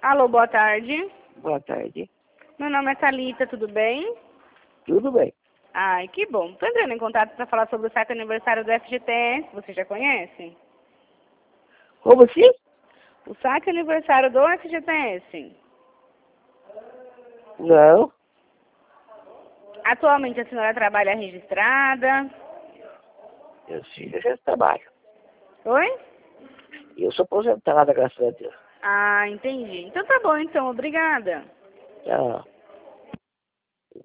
Alô, boa tarde. Boa tarde. Meu nome é Thalita, tudo bem? Tudo bem. Ai, que bom. Estou entrando em contato para falar sobre o saque aniversário do FGTS. Você já conhece? Como assim? O saque aniversário do FGTS. Não. Atualmente a senhora trabalha registrada? Meus filhos já trabalham. Oi? E eu sou aposentada, graças a Deus. Ah, entendi. Então tá bom, então. Obrigada. Tchau.